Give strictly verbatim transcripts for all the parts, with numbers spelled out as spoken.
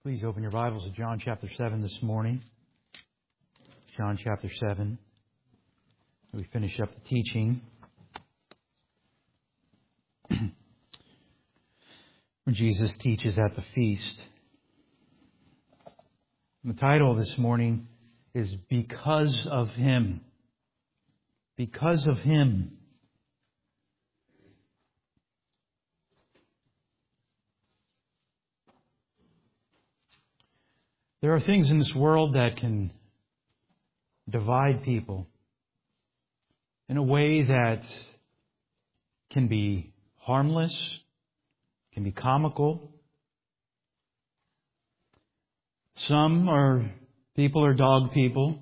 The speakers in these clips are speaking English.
Please open your Bibles to John chapter seven this morning. John chapter seven. We finish up the teaching. When Jesus teaches at the feast. The title this morning is Because of Him. Because of Him. There are things in this world that can divide people in a way that can be harmless, can be comical. Some are people are dog people.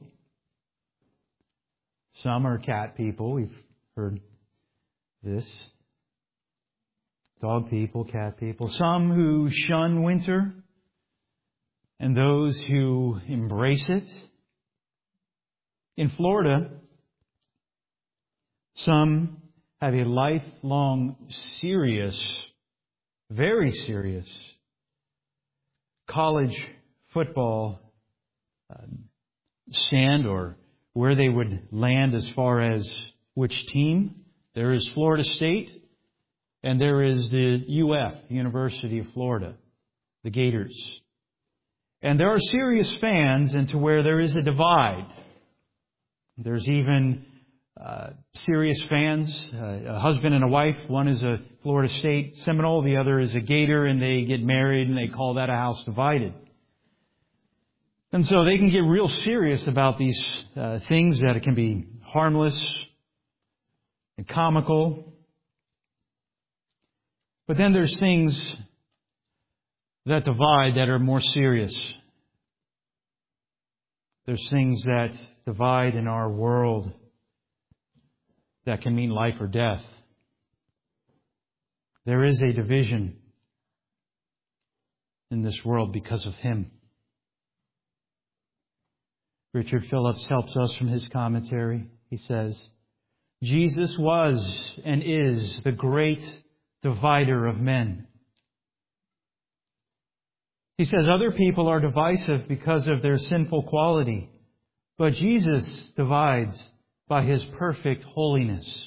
Some are cat people. We've heard this. Dog people, cat people. Some who shun winter. And those who embrace it. In Florida, some have a lifelong, serious, very serious college football uh, stand, or where they would land as far as which team. There is Florida State, and there is the U F, University of Florida, the Gators. And there are serious fans into where there is a divide. There's even uh, serious fans, uh, a husband and a wife. One is a Florida State Seminole, the other is a Gator, and they get married and they call that a house divided. And so they can get real serious about these uh, things that can be harmless and comical. But then there's things that divide that are more serious. There's things that divide in our world that can mean life or death. There is a division in this world because of Him. Richard Phillips helps us from his commentary. He says, Jesus was and is the great divider of men. He says other people are divisive because of their sinful quality, but Jesus divides by His perfect holiness.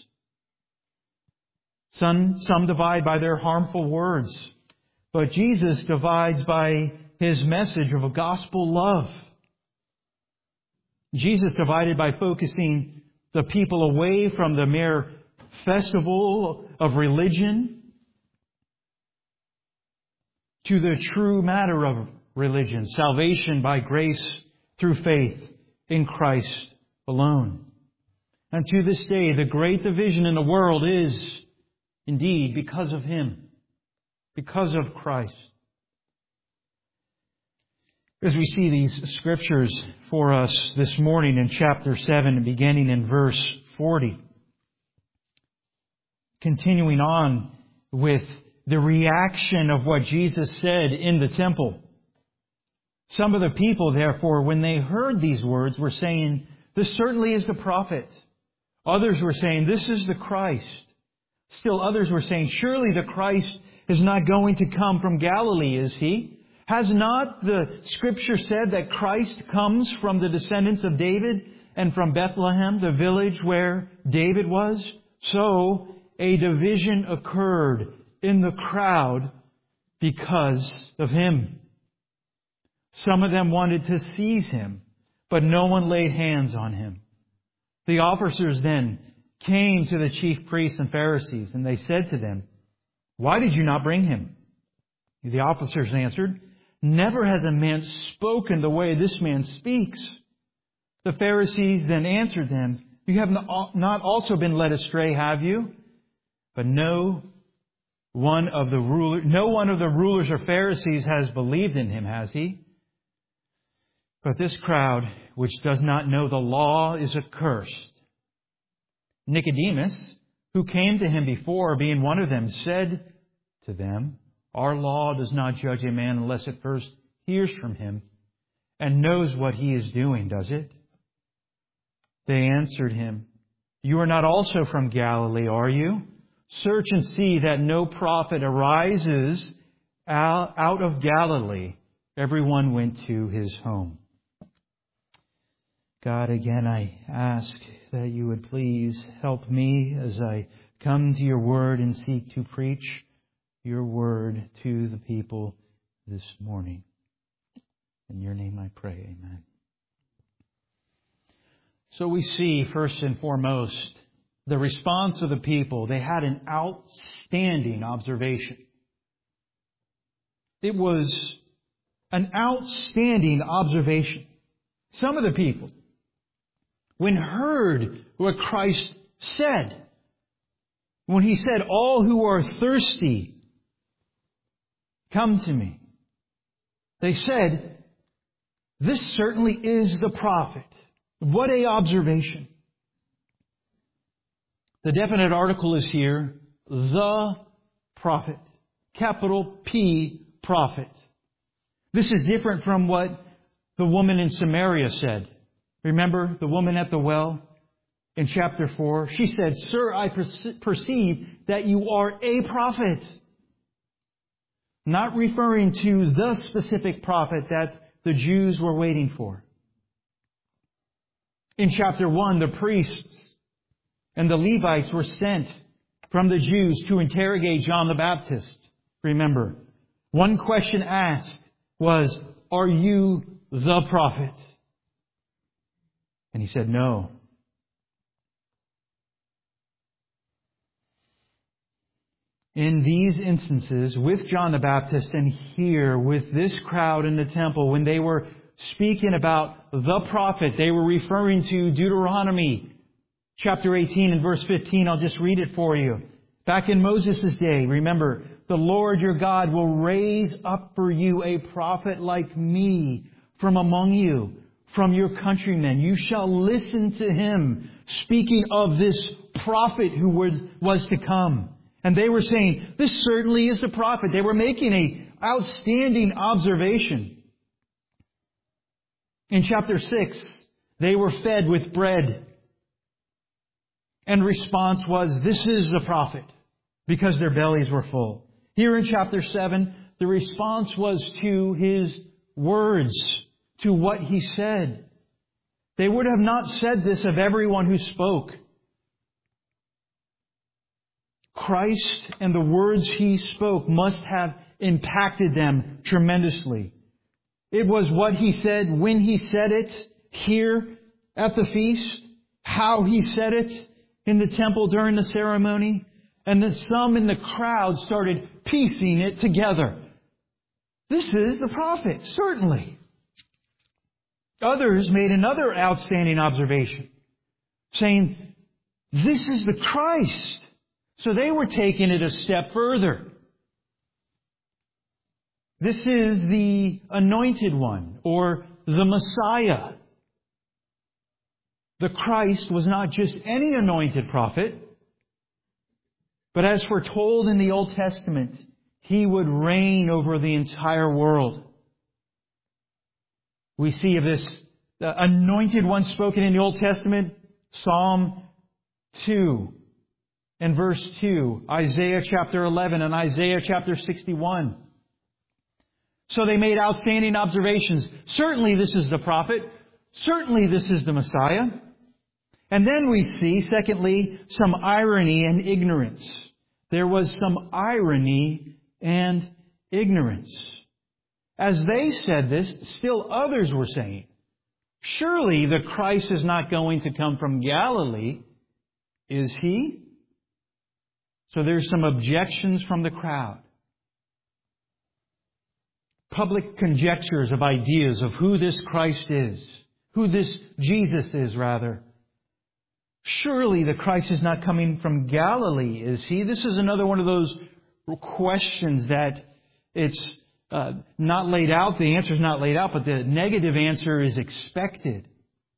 Some, some divide by their harmful words, but Jesus divides by His message of a gospel love. Jesus divided by focusing the people away from the mere festival of religion to the true matter of religion, salvation by grace through faith in Christ alone. And to this day, the great division in the world is indeed because of Him, because of Christ. As we see these scriptures for us this morning in chapter seven, beginning in verse forty, continuing on with the reaction of what Jesus said in the temple. Some of the people, therefore, when they heard these words, were saying, "This certainly is the prophet." Others were saying, "This is the Christ." Still others were saying, "Surely the Christ is not going to come from Galilee, is He? Has not the Scripture said that Christ comes from the descendants of David and from Bethlehem, the village where David was?" So a division occurred in the crowd because of Him. Some of them wanted to seize Him, but no one laid hands on Him. The officers then came to the chief priests and Pharisees, and they said to them, "Why did you not bring Him?" The officers answered, "Never has a man spoken the way this man speaks." The Pharisees then answered them, "You have not also been led astray, have you? But no one of the ruler, no one of the rulers or Pharisees has believed in Him, has he? But this crowd, which does not know the law, is accursed." Nicodemus, who came to Him before, being one of them, said to them, "Our law does not judge a man unless it first hears from him and knows what he is doing, does it?" They answered Him, "You are not also from Galilee, are you? Search and see that no prophet arises out of Galilee. everyone went to his home. God, again, I ask that you would please help me as I come to your word and seek to preach your word to the people this morning. In your name I pray, amen. So we see, first and foremost, the response of the people. They had an outstanding observation. It was an outstanding observation. Some of the people, when heard what Christ said, when He said, all who are thirsty, come to me. They said, this certainly is the prophet. What a observation. The definite article is here, the prophet. Capital P, prophet. This is different from what the woman in Samaria said. Remember the woman at the well in chapter four? She said, Sir, I perceive that you are a prophet. Not referring to the specific prophet that the Jews were waiting for. In chapter one, the priests and the Levites were sent from the Jews to interrogate John the Baptist. Remember, one question asked was, are you the prophet? And he said, no. In these instances, with John the Baptist and here with this crowd in the temple, when they were speaking about the prophet, they were referring to Deuteronomy chapter eighteen and verse fifteen. I'll just read it for you. Back in Moses' day, remember, the Lord your God will raise up for you a prophet like me from among you, from your countrymen. You shall listen to him, speaking of this prophet who would, was to come. And they were saying, this certainly is the prophet. They were making an outstanding observation. In chapter six, they were fed with bread. And response was, this is the prophet, because their bellies were full. Here in chapter seven, the response was to his words, to what he said. They would have not said this of everyone who spoke. Christ and the words he spoke must have impacted them tremendously. It was what he said, when he said it, here at the feast, how he said it in the temple during the ceremony, and then some in the crowd started piecing it together. This is the prophet, certainly. Others made another outstanding observation, saying, this is the Christ. So they were taking it a step further. This is the anointed one, or the Messiah. The Christ was not just any anointed prophet, but as foretold in the Old Testament, he would reign over the entire world. We see of this the anointed one spoken in the Old Testament, Psalm two. And verse two, Isaiah chapter eleven and Isaiah chapter sixty-one. So they made outstanding observations. Certainly this is the prophet. Certainly this is the Messiah. And then we see, secondly, some irony and ignorance. There was some irony and ignorance. As they said this, still others were saying, surely the Christ is not going to come from Galilee, is he? So there's some objections from the crowd. Public conjectures of ideas of who this Christ is. Who this Jesus is, rather. Surely the Christ is not coming from Galilee, is he? This is another one of those questions that it's uh, not laid out. The answer is not laid out, but the negative answer is expected.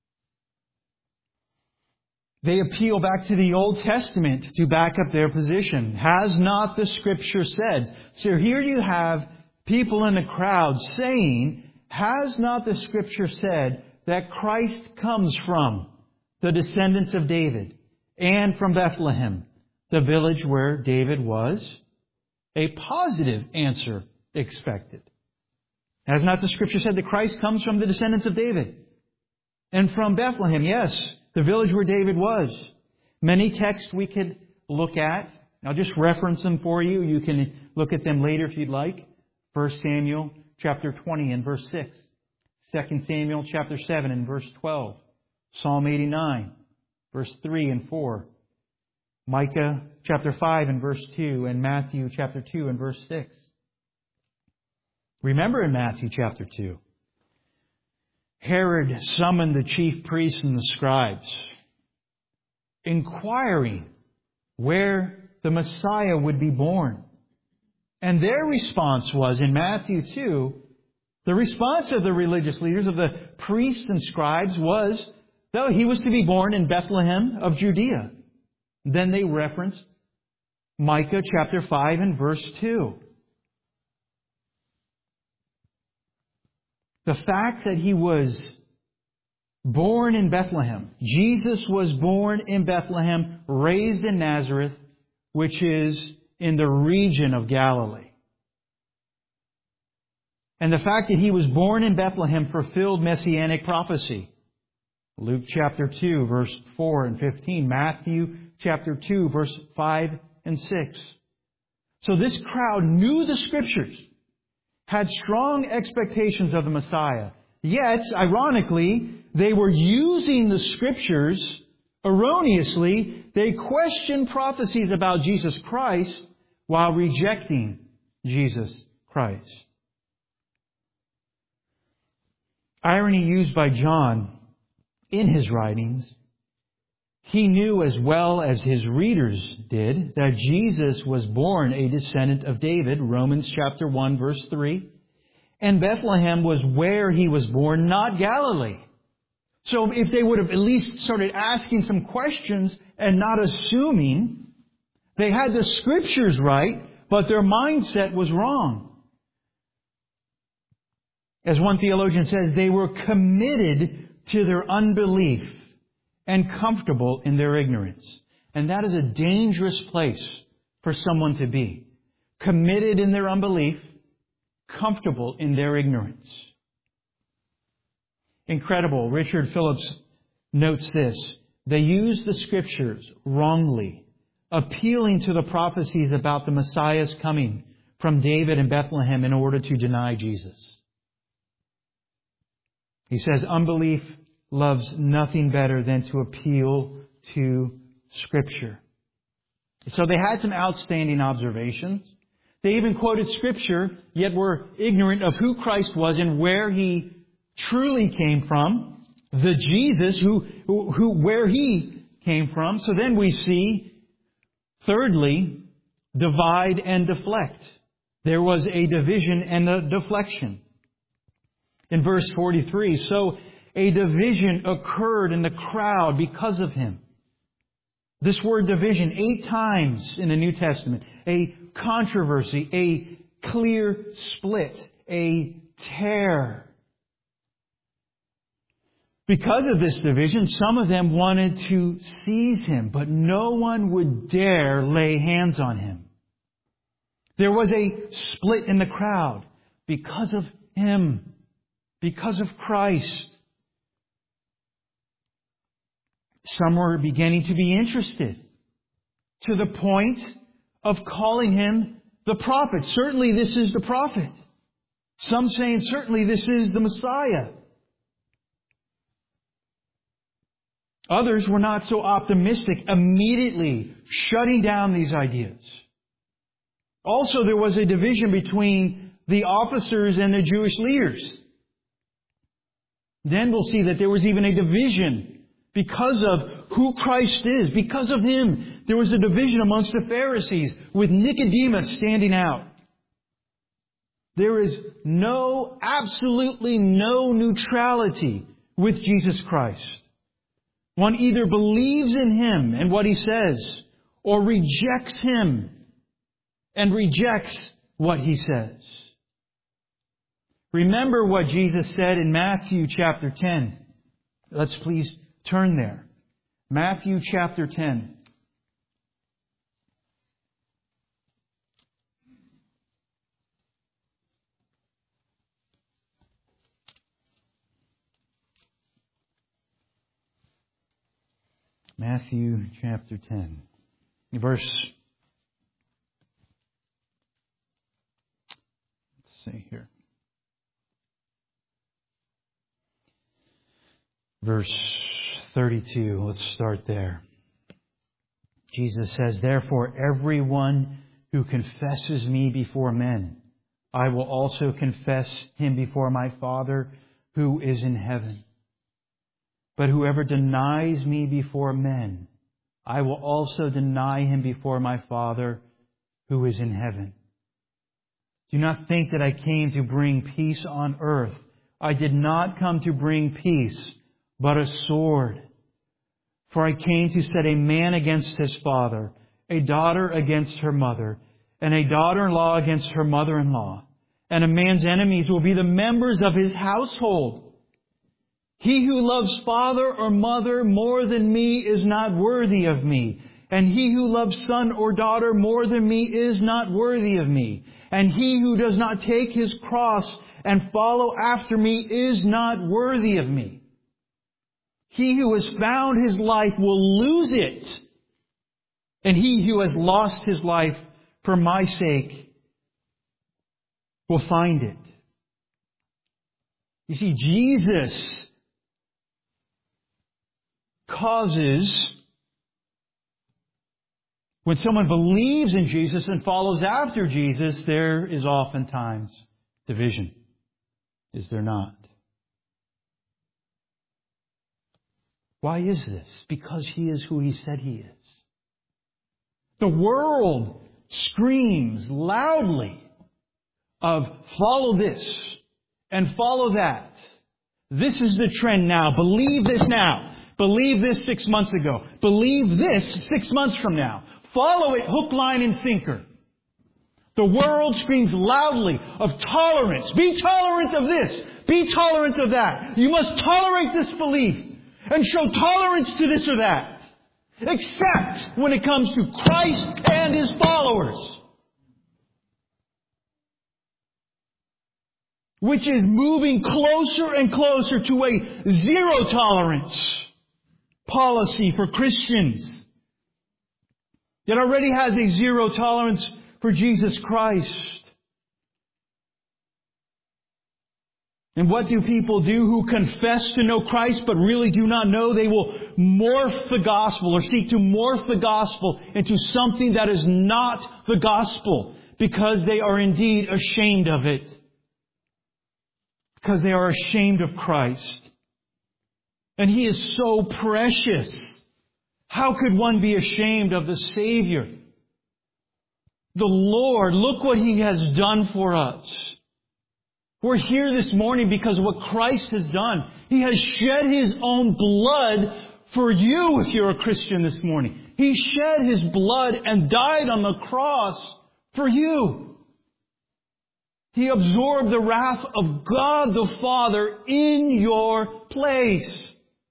They appeal back to the Old Testament to back up their position. Has not the Scripture said? So here you have people in the crowd saying, has not the Scripture said that Christ comes from the descendants of David and from Bethlehem, the village where David was? A positive answer expected. Has not the Scripture said that Christ comes from the descendants of David? And from Bethlehem, yes, the village where David was. Many texts we could look at. I'll just reference them for you. You can look at them later if you'd like. First Samuel chapter twenty and verse six. Second Samuel chapter seven and verse twelve. Psalm eighty-nine, verse three and four. Micah chapter five and verse two, and Matthew chapter two and verse six. Remember in Matthew chapter two, Herod summoned the chief priests and the scribes, inquiring where the Messiah would be born. And their response was, in Matthew two, the response of the religious leaders, of the priests and scribes, was that he was to be born in Bethlehem of Judea. Then they referenced Micah chapter five and verse two. The fact that he was born in Bethlehem, Jesus was born in Bethlehem, raised in Nazareth, which is in the region of Galilee. And the fact that he was born in Bethlehem fulfilled messianic prophecy. Luke chapter two, verse four and fifteen. Matthew chapter two, verse five and six. So this crowd knew the Scriptures, had strong expectations of the Messiah. Yet, ironically, they were using the Scriptures erroneously. They questioned prophecies about Jesus Christ while rejecting Jesus Christ. Irony used by John in his writings. He knew as well as his readers did that Jesus was born a descendant of David, Romans chapter one, verse three. And Bethlehem was where he was born, not Galilee. So if they would have at least started asking some questions and not assuming, they had the Scriptures right, but their mindset was wrong. As one theologian says, they were committed to their unbelief and comfortable in their ignorance. And that is a dangerous place for someone to be. Committed in their unbelief, comfortable in their ignorance. Incredible. Richard Phillips notes this. They use the Scriptures wrongly, appealing to the prophecies about the Messiah's coming from David and Bethlehem in order to deny Jesus. He says, unbelief loves nothing better than to appeal to Scripture. So they had some outstanding observations. They even quoted Scripture, yet were ignorant of who Christ was and where He truly came from. The Jesus who, who, who where He came from. So then we see, thirdly, divide and deflect. There was a division and a deflection. In verse forty-three, so a division occurred in the crowd because of Him. This word division, eight times in the New Testament. A controversy, a clear split, a tear. Because of this division, some of them wanted to seize Him, but no one would dare lay hands on Him. There was a split in the crowd because of Him, because of Christ. Some were beginning to be interested to the point of calling Him the prophet. Certainly this is the prophet. Some saying certainly this is the Messiah. Others were not so optimistic, immediately shutting down these ideas. Also, there was a division between the officers and the Jewish leaders. Then we'll see that there was even a division because of who Christ is. Because of Him, there was a division amongst the Pharisees, with Nicodemus standing out. There is no, absolutely no neutrality with Jesus Christ. One either believes in Him and what He says, or rejects Him and rejects what He says. Remember what Jesus said in Matthew chapter ten. Let's please turn there. Matthew chapter ten. Matthew chapter ten. Verse, let's see here. Verse thirty-two, let's start there. Jesus says, "Therefore everyone who confesses me before men, I will also confess him before my Father who is in heaven. But whoever denies me before men, I will also deny him before my Father who is in heaven. Do not think that I came to bring peace on earth. I did not come to bring peace, but a sword. For I came to set a man against his father, a daughter against her mother, and a daughter-in-law against her mother-in-law. And a man's enemies will be the members of his household. He who loves father or mother more than me is not worthy of me. And he who loves son or daughter more than me is not worthy of me. And he who does not take his cross and follow after me is not worthy of me. He who has found his life will lose it. And he who has lost his life for my sake will find it." You see, Jesus causes, when someone believes in Jesus and follows after Jesus, there is oftentimes division. Is there not? Why is this? Because He is who He said He is. The world screams loudly of follow this and follow that. This is the trend now. Believe this now. Believe this six months ago. Believe this six months from now. Follow it hook, line, and sinker. The world screams loudly of tolerance. Be tolerant of this. Be tolerant of that. You must tolerate this belief and show tolerance to this or that. Except when it comes to Christ and His followers. Which is moving closer and closer to a zero tolerance policy for Christians. It already has a zero tolerance for Jesus Christ. And what do people do who confess to know Christ but really do not know? They will morph the gospel or seek to morph the gospel into something that is not the gospel because they are indeed ashamed of it. Because they are ashamed of Christ. And He is so precious. How could one be ashamed of the Savior? The Lord, look what He has done for us. We're here this morning because of what Christ has done. He has shed His own blood for you if you're a Christian this morning. He shed His blood and died on the cross for you. He absorbed the wrath of God the Father in your place.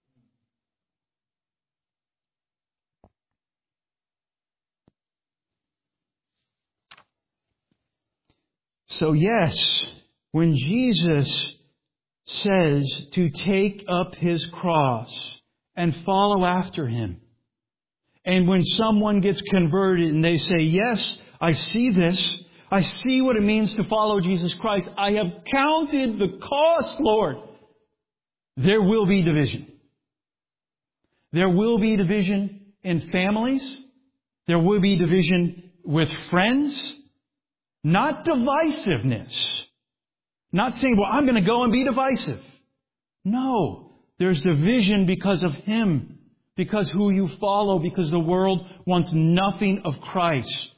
So yes, when Jesus says to take up His cross and follow after Him, and when someone gets converted and they say, yes, I see this, I see what it means to follow Jesus Christ, I have counted the cost, Lord, there will be division. There will be division in families. There will be division with friends. Not divisiveness. Not saying, well, I'm going to go and be divisive. No. There's division because of Him. Because who you follow. Because the world wants nothing of Christ.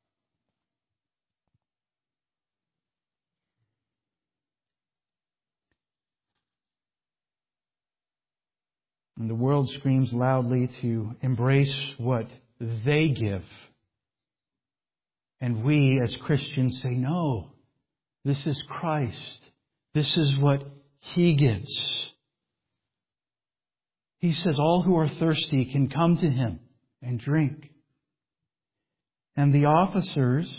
And the world screams loudly to embrace what they give. And we as Christians say, no, this is Christ. This is what He gives. He says all who are thirsty can come to Him and drink. And the officers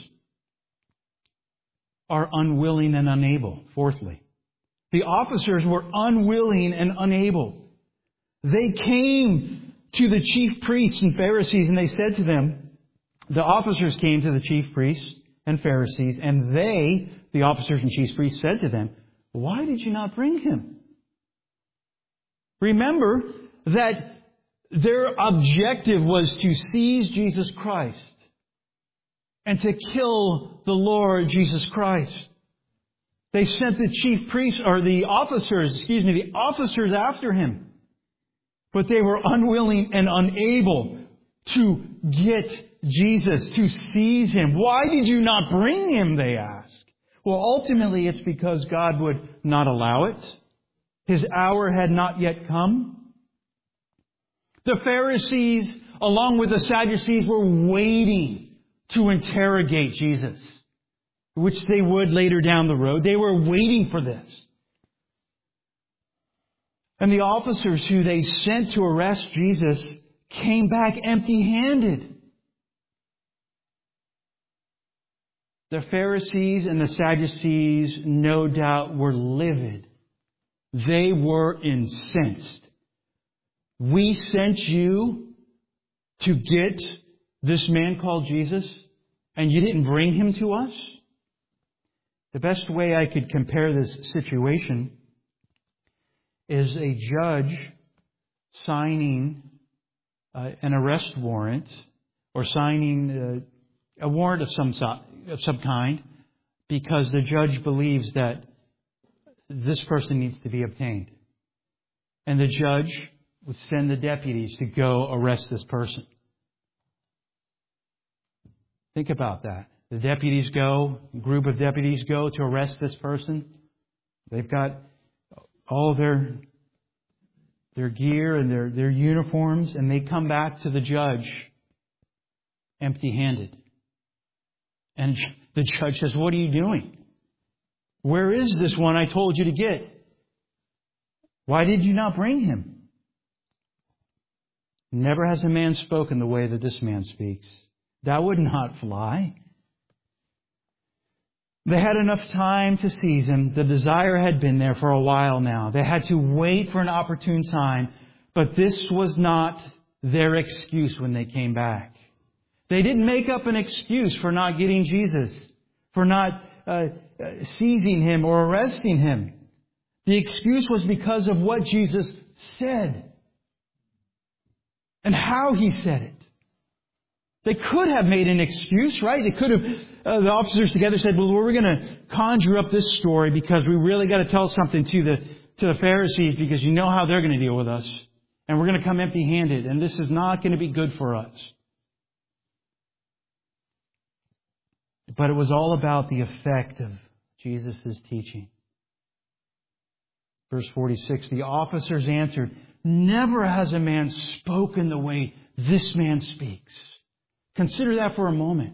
are unwilling and unable. Fourthly, the officers were unwilling and unable. They came to the chief priests and Pharisees, and they said to them, the officers came to the chief priests and Pharisees, and they, the officers and chief priests, said to them, why did you not bring him? Remember that their objective was to seize Jesus Christ and to kill the Lord Jesus Christ. They sent the chief priests, or the officers, excuse me, the officers after him. But they were unwilling and unable to get Jesus, to seize him. Why did you not bring him, they ask. Well, ultimately it's because God would not allow it. His hour had not yet come. The Pharisees, along with the Sadducees, were waiting to interrogate Jesus, which they would later down the road. They were waiting for this. And the officers who they sent to arrest Jesus came back empty-handed. The Pharisees and the Sadducees, no doubt, were livid. They were incensed. We sent you to get this man called Jesus, and you didn't bring him to us? The best way I could compare this situation is a judge signing uh, an arrest warrant or signing uh, a warrant of some so- of some kind because the judge believes that this person needs to be obtained. And the judge would send the deputies to go arrest this person. Think about that. The deputies go, a group of deputies go to arrest this person. They've got all their their gear and their, their uniforms, and they come back to the judge empty-handed. And the judge says, what are you doing? Where is this one I told you to get? Why did you not bring him? Never has a man spoken the way that this man speaks. That would not fly. They had enough time to seize him. The desire had been there for a while now. They had to wait for an opportune time. But this was not their excuse when they came back. They didn't make up an excuse for not getting Jesus, for not uh, seizing him or arresting him. The excuse was because of what Jesus said and how he said it. They could have made an excuse, right? They could have, uh, the officers together said, well, we're going to conjure up this story because we really got to tell something to the, to the Pharisees because you know how they're going to deal with us. And we're going to come empty-handed. And this is not going to be good for us. But it was all about the effect of Jesus' teaching. Verse forty-six, the officers answered, never has a man spoken the way this man speaks. Consider that for a moment.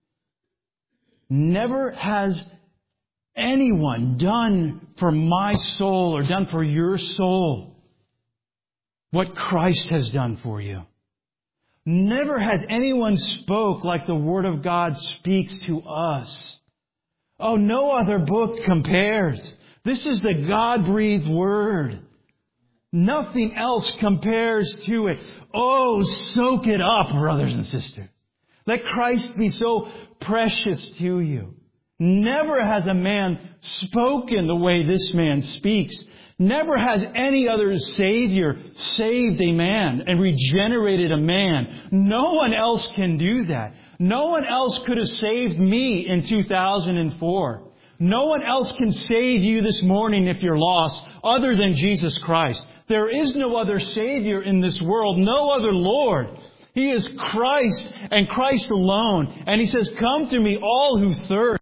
Never has anyone done for my soul or done for your soul what Christ has done for you. Never has anyone spoke like the Word of God speaks to us. Oh, no other book compares. This is the God-breathed Word. Nothing else compares to it. Oh, soak it up, brothers and sisters. Let Christ be so precious to you. Never has a man spoken the way this man speaks. Never has any other Savior saved a man and regenerated a man. No one else can do that. No one else could have saved me in two thousand four. No one else can save you this morning if you're lost other than Jesus Christ. There is no other Savior in this world, no other Lord. He is Christ and Christ alone. And He says, come to me all who thirst.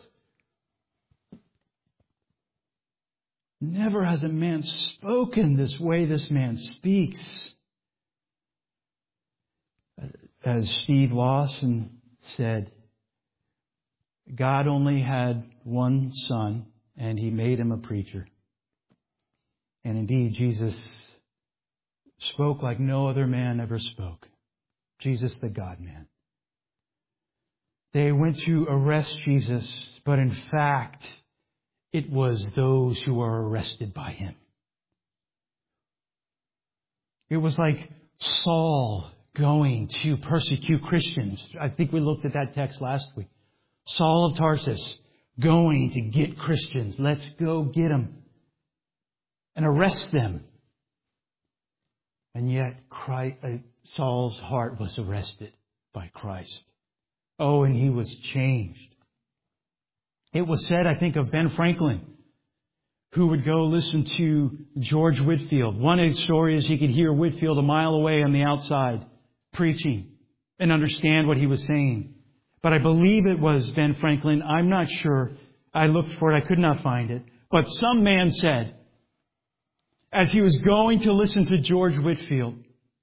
Never has a man spoken this way this man speaks. As Steve Lawson said, God only had one son, and He made him a preacher. And indeed, Jesus spoke like no other man ever spoke. Jesus, the God-man. They went to arrest Jesus, but in fact, it was those who were arrested by Him. It was like Saul going to persecute Christians. I think we looked at that text last week. Saul of Tarsus going to get Christians. Let's go get them and arrest them. And yet Christ, uh, Saul's heart was arrested by Christ. Oh, and he was changed. It was said, I think, of Ben Franklin, who would go listen to George Whitefield. One of the stories, he could hear Whitefield a mile away on the outside preaching and understand what he was saying. But I believe it was Ben Franklin. I'm not sure. I looked for it. I could not find it. But some man said, as he was going to listen to George Whitefield,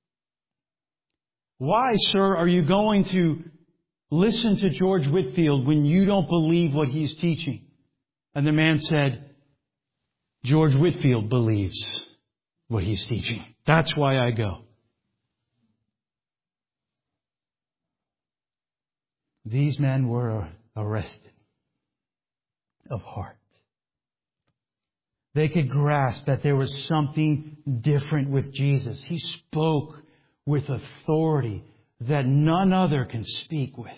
"Why, sir, are you going to listen to George Whitefield when you don't believe what he's teaching?" And the man said, "George Whitefield believes what he's teaching. That's why I go." These men were arrested of heart. They could grasp that there was something different with Jesus. He spoke with authority that none other can speak with.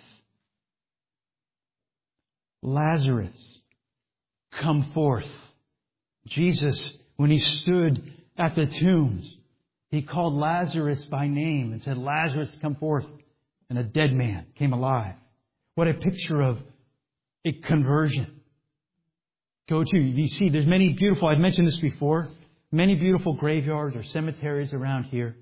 "Lazarus, come forth." Jesus, when he stood at the tombs, he called Lazarus by name and said, "Lazarus, come forth." And a dead man came alive. What a picture of a conversion. Go to, you see, there's many beautiful, I've mentioned this before, many beautiful graveyards or cemeteries around here.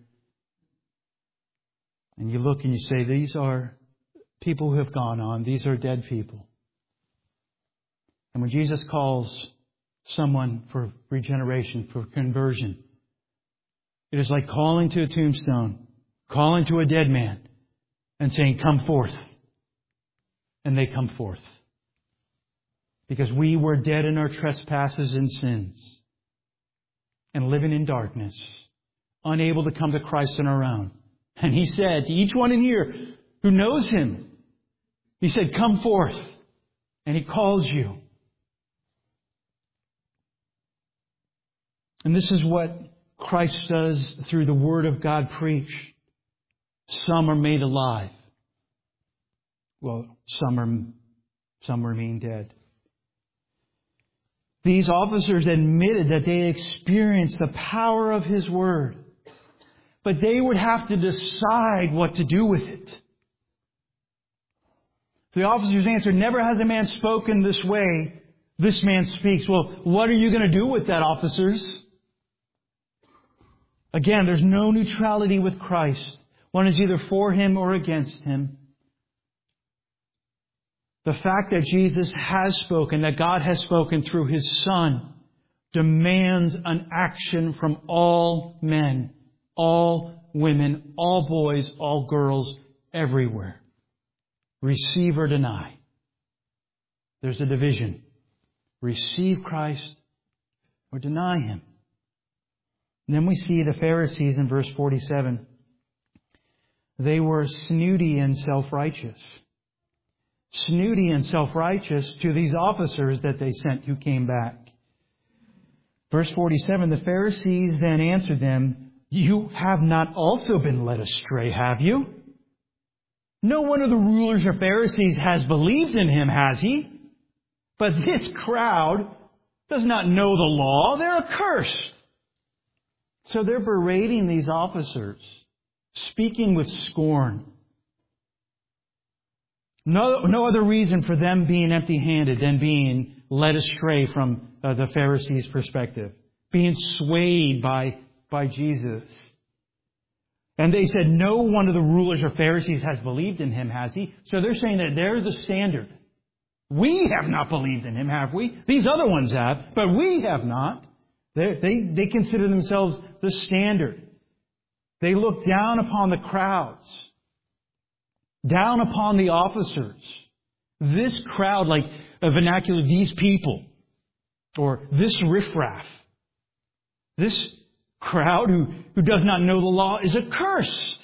And you look and you say, these are people who have gone on. These are dead people. And when Jesus calls someone for regeneration, for conversion, it is like calling to a tombstone, calling to a dead man and saying, "Come forth." And they come forth. Because we were dead in our trespasses and sins and living in darkness, unable to come to Christ on our own. And He said to each one in here who knows Him, He said, "Come forth." And He calls you. And this is what Christ does through the Word of God preached. Some are made alive. Well, some are, some remain dead. These officers admitted that they experienced the power of His Word. But they would have to decide what to do with it. The officers answered, "Never has a man spoken this way. This man speaks." Well, what are you going to do with that, officers? Again, there's no neutrality with Christ. One is either for Him or against Him. The fact that Jesus has spoken, that God has spoken through His Son, demands an action from all men, all women, all boys, all girls, everywhere. Receive or deny. There's a division. Receive Christ or deny Him. And then we see the Pharisees in verse forty-seven. They were snooty and self-righteous. Snooty and self-righteous to these officers that they sent who came back. Verse forty-seven, the Pharisees then answered them, "You have not also been led astray, have you? No one of the rulers or Pharisees has believed in Him, has he? But this crowd does not know the law. They're accursed." So they're berating these officers, speaking with scorn. No, no other reason for them being empty-handed than being led astray from uh, the Pharisees' perspective. Being swayed by, by Jesus. And they said, no one of the rulers or Pharisees has believed in Him, has he? So they're saying that they're the standard. We have not believed in Him, have we? These other ones have, but we have not. They, they, they consider themselves the standard. They look down upon the crowds. Down upon the officers. This crowd, like a vernacular, these people. Or this riffraff. This crowd who, who does not know the law is accursed.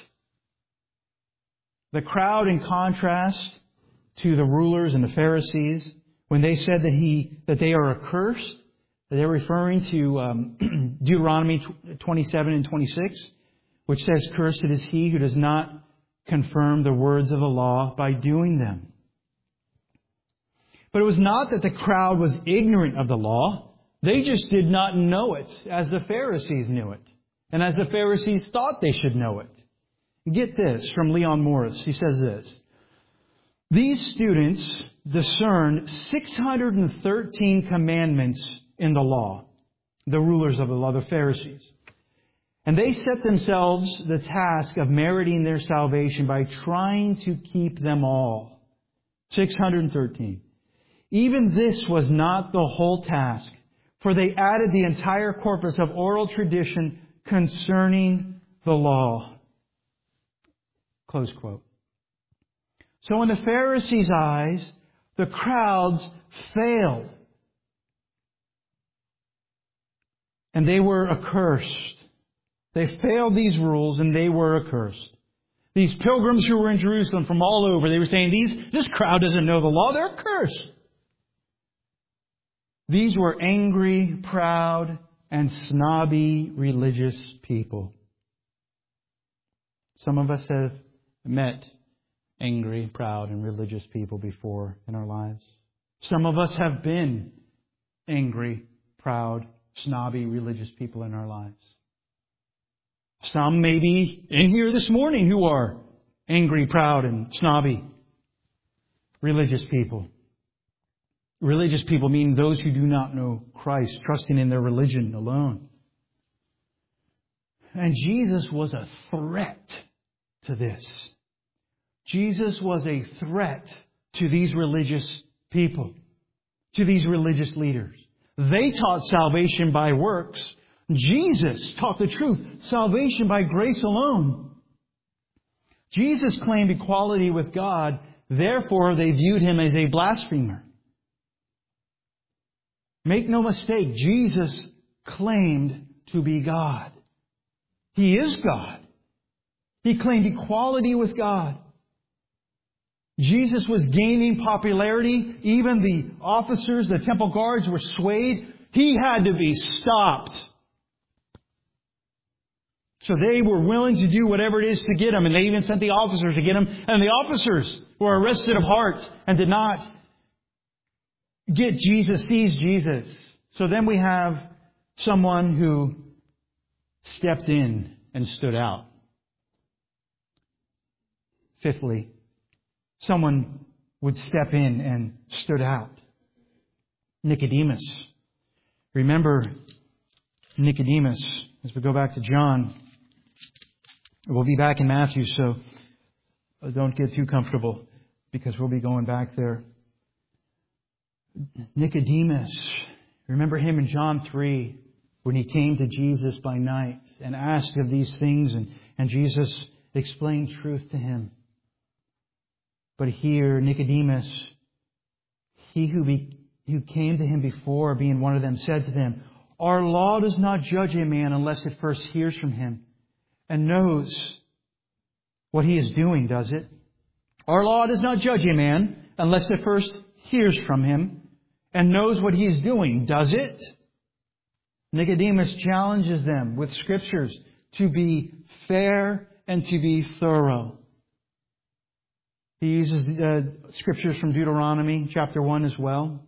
The crowd, in contrast to the rulers and the Pharisees, when they said that he that they are accursed, they're referring to um, Deuteronomy twenty-seven and twenty-six, which says, "Cursed is he who does not confirm the words of the law by doing them." But it was not that the crowd was ignorant of the law. They just did not know it as the Pharisees knew it, and as the Pharisees thought they should know it. Get this from Leon Morris. He says this: "These students discerned six hundred thirteen commandments in the law," the rulers of the law, the Pharisees. "And they set themselves the task of meriting their salvation by trying to keep them all." six hundred thirteen. "Even this was not the whole task, for they added the entire corpus of oral tradition concerning the law." Close quote. So in the Pharisees' eyes, the crowds failed. And they were accursed. They failed these rules and they were accursed. These pilgrims who were in Jerusalem from all over, they were saying, These, this crowd doesn't know the law, they're accursed. These were angry, proud, and snobby religious people. Some of us have met angry, proud, and religious people before in our lives. Some of us have been angry, proud, snobby, religious people in our lives. Some may be in here this morning who are angry, proud, and snobby religious people. Religious people mean those who do not know Christ, trusting in their religion alone. And Jesus was a threat to this. Jesus was a threat to these religious people, to these religious leaders. They taught salvation by works. Jesus taught the truth, salvation by grace alone. Jesus claimed equality with God, therefore they viewed him as a blasphemer. Make no mistake, Jesus claimed to be God. He is God. He claimed equality with God. Jesus was gaining popularity. Even the officers, the temple guards were swayed. He had to be stopped. So they were willing to do whatever it is to get him. And they even sent the officers to get him. And the officers were arrested of heart and did not get Jesus, seize Jesus. So then we have someone who stepped in and stood out. Fifthly, someone would step in and stood out. Nicodemus. Remember Nicodemus. As we go back to John, we'll be back in Matthew, so don't get too comfortable because we'll be going back there. Nicodemus. Remember him in John three when he came to Jesus by night and asked of these things, and, and Jesus explained truth to him. But here, Nicodemus, he who, be, who came to him before, being one of them, said to them, "Our law does not judge a man unless it first hears from him and knows what he is doing, does it? Our law does not judge a man unless it first hears from him and knows what he is doing, does it?" Nicodemus challenges them with scriptures to be fair and to be thorough. He uses uh, scriptures from Deuteronomy chapter one as well.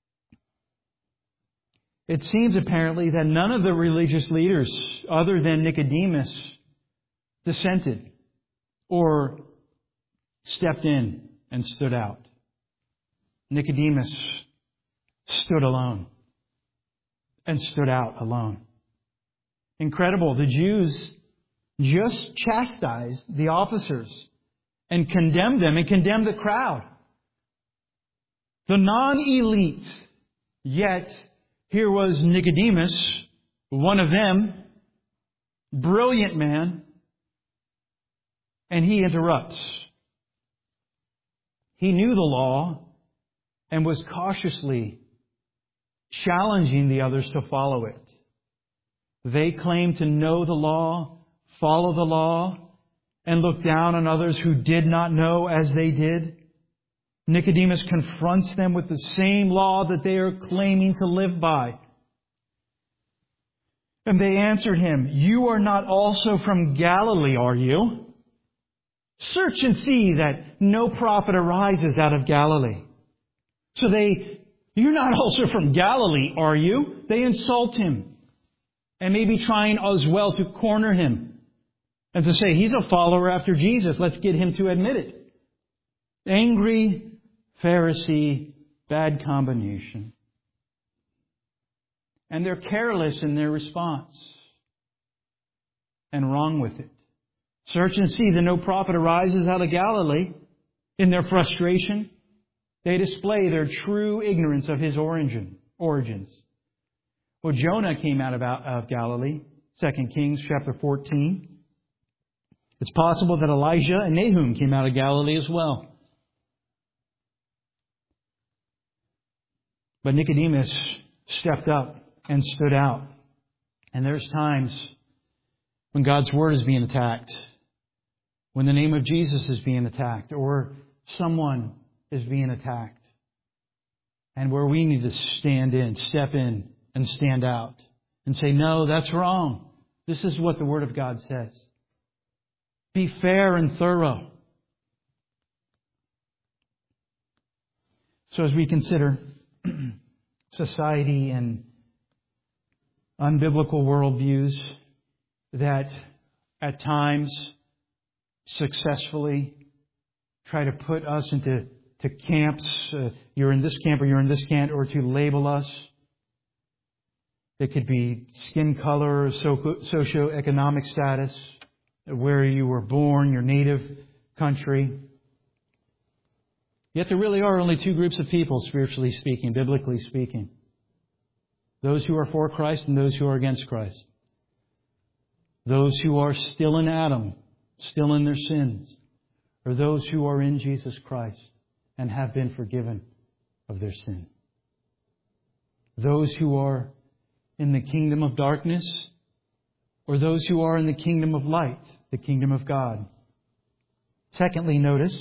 It seems apparently that none of the religious leaders other than Nicodemus dissented or stepped in and stood out. Nicodemus stood alone and stood out alone. Incredible. The Jews just chastised the officers and condemned them and condemned the crowd. The non-elite. Yet, here was Nicodemus, one of them, brilliant man, and he interrupts. He knew the law and was cautiously challenging the others to follow it. They claimed to know the law, follow the law, and look down on others who did not know as they did. Nicodemus confronts them with the same law that they are claiming to live by. And they answered him, "You are not also from Galilee, are you? Search and see that no prophet arises out of Galilee." So they, "You're not also from Galilee, are you?" They insult him. And maybe trying as well to corner him. And to say, he's a follower after Jesus. Let's get him to admit it. Angry Pharisee, bad combination. And they're careless in their response. And wrong with it. Search and see that no prophet arises out of Galilee. In their frustration, they display their true ignorance of his origin, origins. Well, Jonah came out of, of Galilee. Second Kings chapter fourteen. It's possible that Elijah and Nahum came out of Galilee as well. But Nicodemus stepped up and stood out. And there's times when God's Word is being attacked, when the name of Jesus is being attacked, or someone is being attacked, and where we need to stand in, step in, and stand out, and say, no, that's wrong. This is what the Word of God says. Be fair and thorough. So as we consider society and unbiblical worldviews that at times successfully try to put us into to camps, uh, you're in this camp or you're in this camp, or to label us. It could be skin color, socioeconomic status, where you were born, your native country. Yet there really are only two groups of people, spiritually speaking, biblically speaking. Those who are for Christ and those who are against Christ. Those who are still in Adam, still in their sins, or those who are in Jesus Christ and have been forgiven of their sin. Those who are in the kingdom of darkness, or those who are in the kingdom of light, the kingdom of God. Secondly, notice,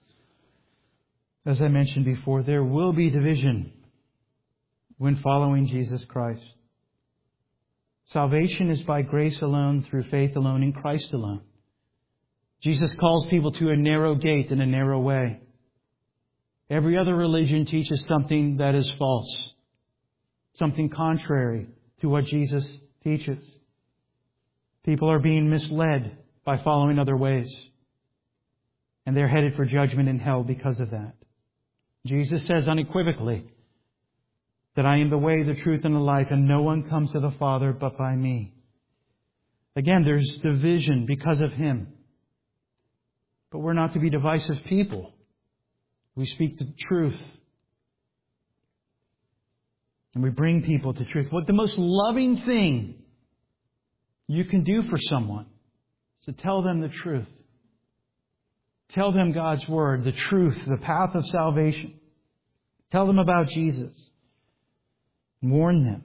as I mentioned before, there will be division when following Jesus Christ. Salvation is by grace alone, through faith alone, in Christ alone. Jesus calls people to a narrow gate and a narrow way. Every other religion teaches something that is false, something contrary to what Jesus teaches. People are being misled by following other ways, and they're headed for judgment in hell because of that. Jesus says unequivocally that I am the way, the truth, and the life, and no one comes to the Father but by me. Again, there's division because of Him. But we're not to be divisive people. We speak the truth. And we bring people to truth. What the most loving thing you can do for someone is to tell them the truth. Tell them God's Word, the truth, the path of salvation. Tell them about Jesus. Warn them.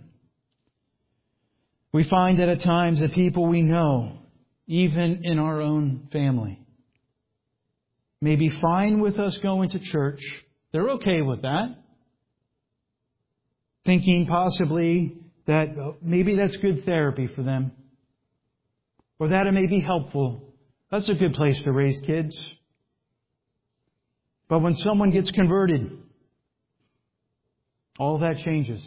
We find that at times the people we know, even in our own family, may be fine with us going to church. They're okay with that. Thinking possibly that maybe that's good therapy for them. Or that it may be helpful. That's a good place to raise kids. But when someone gets converted, all that changes.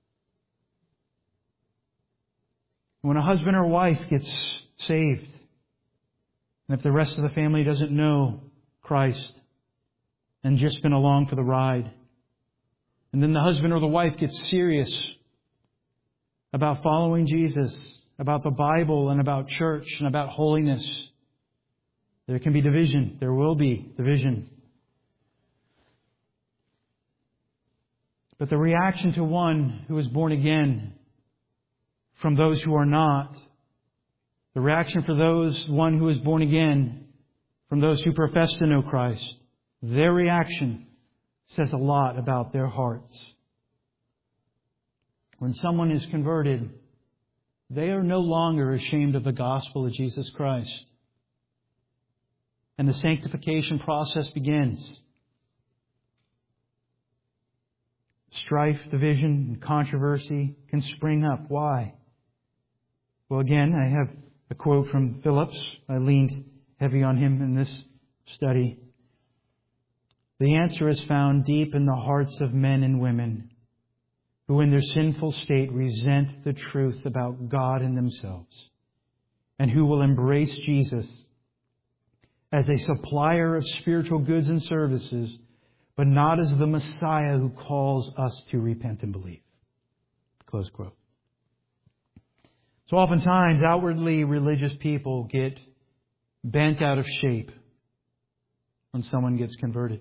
When a husband or wife gets saved, and if the rest of the family doesn't know Christ and just been along for the ride, and then the husband or the wife gets serious about following Jesus, about the Bible and about church and about holiness, there can be division. There will be division. But the reaction to one who is born again from those who are not, the reaction for those, one who is born again from those who profess to know Christ, their reaction says a lot about their hearts. When someone is converted, they are no longer ashamed of the gospel of Jesus Christ. And the sanctification process begins. Strife, division, and controversy can spring up. Why? Well, again, I have a quote from Phillips. I leaned heavy on him in this study. The answer is found deep in the hearts of men and women who in their sinful state resent the truth about God and themselves, and who will embrace Jesus as a supplier of spiritual goods and services, but not as the Messiah who calls us to repent and believe. Close quote. So oftentimes, outwardly religious people get bent out of shape when someone gets converted.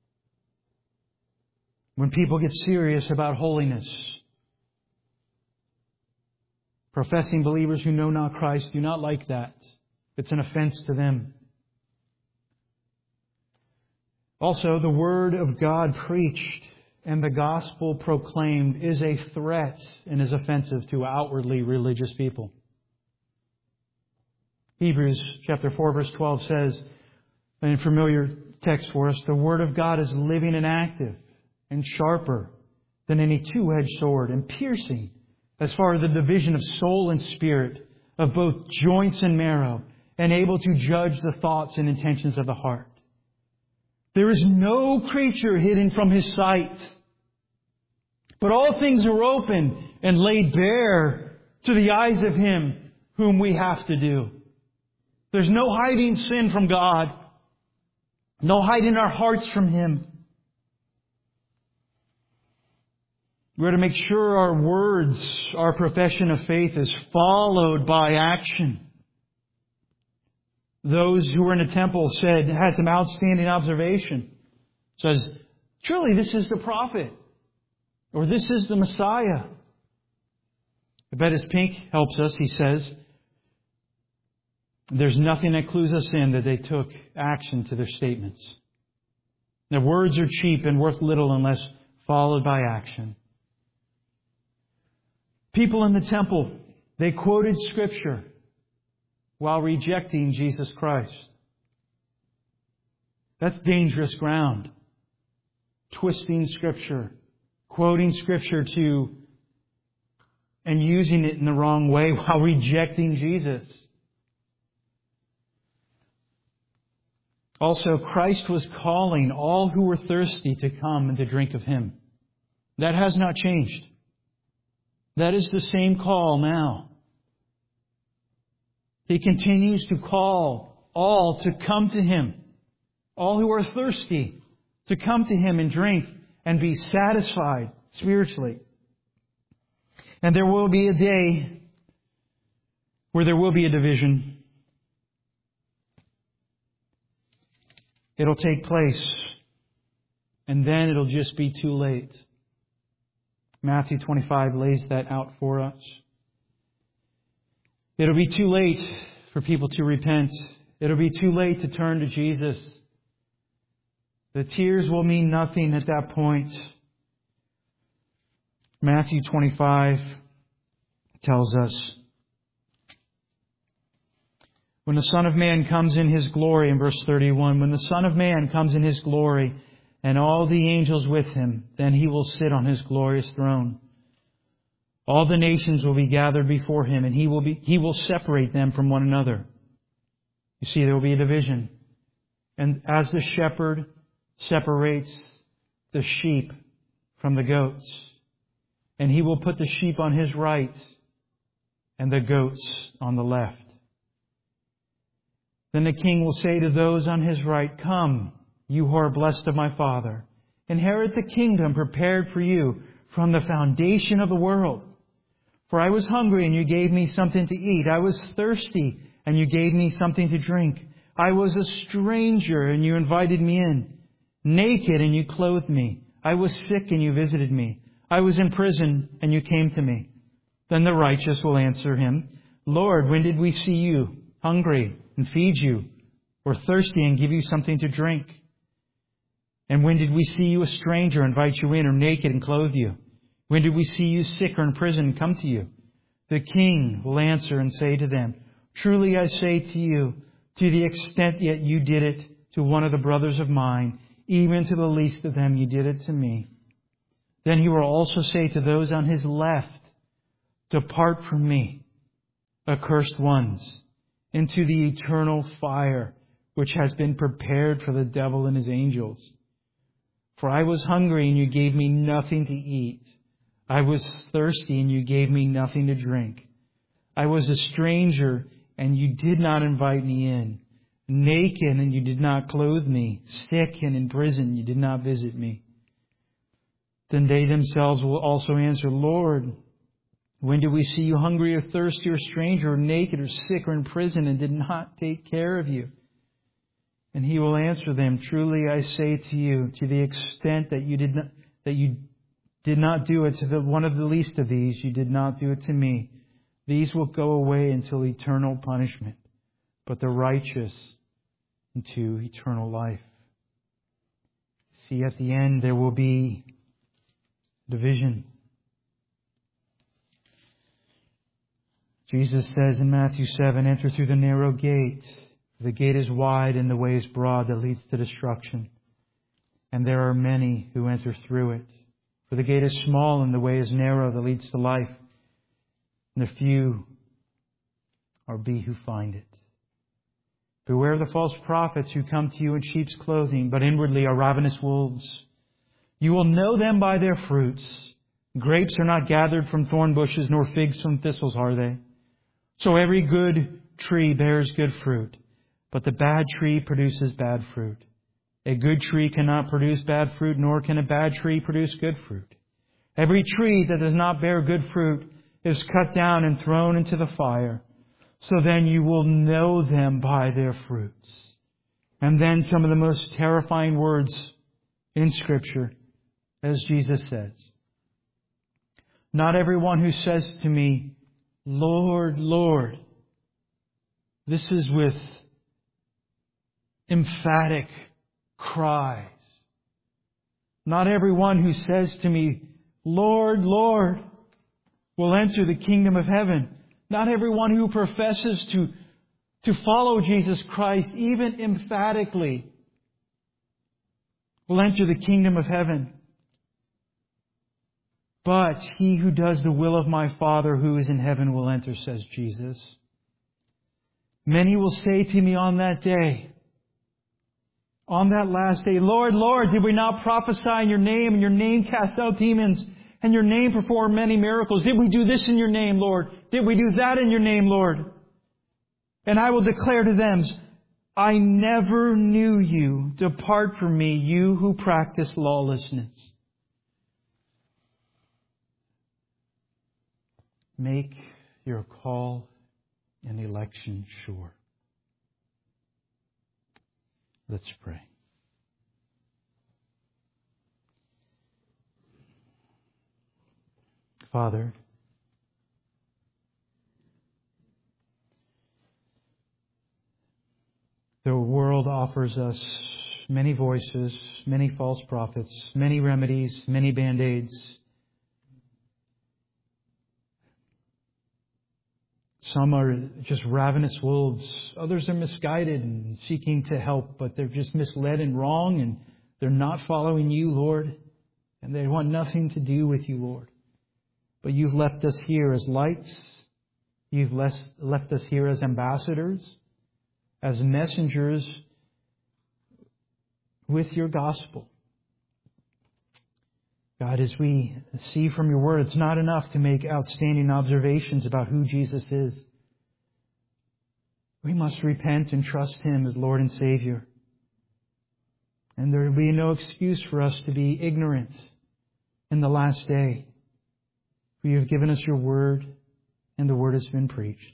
When people get serious about holiness. Professing believers who know not Christ do not like that. It's an offense to them. Also, the Word of God preached and the gospel proclaimed is a threat and is offensive to outwardly religious people. Hebrews chapter four verse twelve says, in a familiar text for us, the Word of God is living and active and sharper than any two-edged sword, and piercing as far as the division of soul and spirit, of both joints and marrow, and able to judge the thoughts and intentions of the heart. There is no creature hidden from His sight, but all things are open and laid bare to the eyes of Him whom we have to do. There's no hiding sin from God, no hiding our hearts from Him. We're to make sure our words, our profession of faith is followed by action. Those who were in the temple said, had some outstanding observation. Says, truly this is the prophet. Or this is the Messiah. I bet as Pink helps us, he says, there's nothing that clues us in that they took action to their statements. Their words are cheap and worth little unless followed by action. People in the temple, they quoted Scripture while rejecting Jesus Christ. That's dangerous ground. Twisting Scripture, quoting Scripture to and using it in the wrong way while rejecting Jesus. Also, Christ was calling all who were thirsty to come and to drink of Him. That has not changed. That is the same call now. He continues to call all to come to Him. All who are thirsty to come to Him and drink and be satisfied spiritually. And there will be a day where there will be a division. It'll take place. And then it'll just be too late. Matthew twenty-five lays that out for us. It'll be too late for people to repent. It'll be too late to turn to Jesus. The tears will mean nothing at that point. Matthew twenty-five tells us, when the Son of Man comes in His glory, in verse thirty-one, when the Son of Man comes in His glory, and all the angels with Him, then He will sit on His glorious throne. All the nations will be gathered before Him, and He will be, He will separate them from one another. You see, there will be a division. And as the shepherd separates the sheep from the goats, and He will put the sheep on His right and the goats on the left. Then the King will say to those on His right, come, you who are blessed of my Father, inherit the kingdom prepared for you from the foundation of the world. For I was hungry, and you gave me something to eat. I was thirsty, and you gave me something to drink. I was a stranger, and you invited me in. Naked, and you clothed me. I was sick, and you visited me. I was in prison, and you came to me. Then the righteous will answer Him, Lord, when did we see you hungry and feed you, or thirsty and give you something to drink? And when did we see you a stranger, invite you in, or naked and clothe you? When did we see you sick or in prison and come to you? The King will answer and say to them, truly I say to you, to the extent yet you did it to one of the brothers of mine, even to the least of them you did it to me. Then He will also say to those on His left, depart from me, accursed ones, into the eternal fire which has been prepared for the devil and his angels. For I was hungry, and you gave me nothing to eat. I was thirsty, and you gave me nothing to drink. I was a stranger, and you did not invite me in. Naked, and you did not clothe me. Sick and in prison, you did not visit me. Then they themselves will also answer, Lord, when did we see you hungry or thirsty or stranger or naked or sick or in prison and did not take care of you? And He will answer them, truly I say to you, to the extent that you did not, that you did not do it to the, one of the least of these, you did not do it to me. These will go away until eternal punishment, but the righteous into eternal life. See, at the end there will be division. Jesus says in Matthew seven, enter through the narrow gate. The gate is wide and the way is broad that leads to destruction. And there are many who enter through it. For the gate is small and the way is narrow that leads to life. And the few are be who find it. Beware of the false prophets who come to you in sheep's clothing, but inwardly are ravenous wolves. You will know them by their fruits. Grapes are not gathered from thorn bushes, nor figs from thistles, are they? So every good tree bears good fruit, but the bad tree produces bad fruit. A good tree cannot produce bad fruit, nor can a bad tree produce good fruit. Every tree that does not bear good fruit is cut down and thrown into the fire. So then you will know them by their fruits. And then some of the most terrifying words in Scripture, as Jesus says. Not everyone who says to me, Lord, Lord. This is with emphatic cries. Not everyone who says to me, Lord, Lord, will enter the kingdom of heaven. Not everyone who professes to, to follow Jesus Christ, even emphatically, will enter the kingdom of heaven. But he who does the will of my Father who is in heaven will enter, says Jesus. Many will say to me on that day, on that last day, Lord, Lord, did we not prophesy in your name, and your name cast out demons, and your name perform many miracles? Did we do this in your name, Lord? Did we do that in your name, Lord? And I will declare to them, I never knew you. Depart from me, you who practice lawlessness. Make your call and election sure. Let's pray. Father, the world offers us many voices, many false prophets, many remedies, many band-aids. Some are just ravenous wolves. Others are misguided and seeking to help, but they're just misled and wrong, and they're not following you, Lord. And they want nothing to do with you, Lord. But you've left us here as lights. You've left us here as ambassadors, as messengers with your gospel. God, as we see from your word, it's not enough to make outstanding observations about who Jesus is. We must repent and trust Him as Lord and Savior. And there will be no excuse for us to be ignorant in the last day. For you have given us your word, and the word has been preached.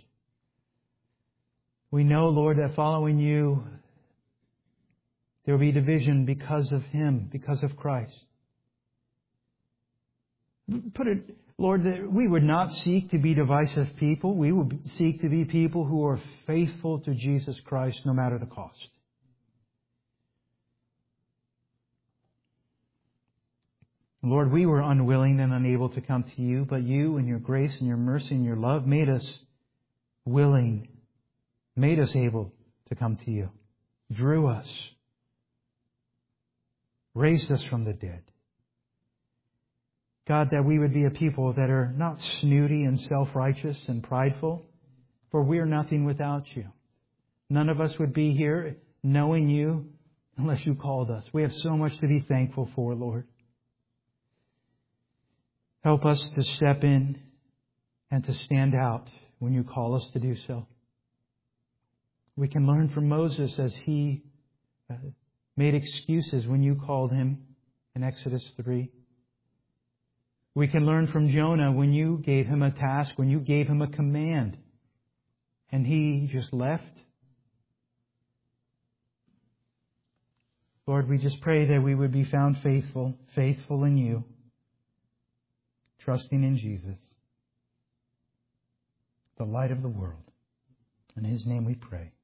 We know, Lord, that following you, there will be division because of Him, because of Christ. Put it, Lord, that we would not seek to be divisive people. We would seek to be people who are faithful to Jesus Christ no matter the cost. Lord, we were unwilling and unable to come to you, but you in your grace and your mercy and your love made us willing, made us able to come to you, drew us, raised us from the dead. God, that we would be a people that are not snooty and self-righteous and prideful, For we are nothing without you. None of us would be here knowing you unless you called us. We have so much to be thankful for, Lord. Help us to step in and to stand out when you call us to do so. We can learn from Moses as he uh, made excuses when you called him in Exodus three. We can learn from Jonah when you gave him a task, when you gave him a command, and he just left. Lord, we just pray that we would be found faithful, faithful in you, trusting in Jesus, the light of the world. In His name we pray.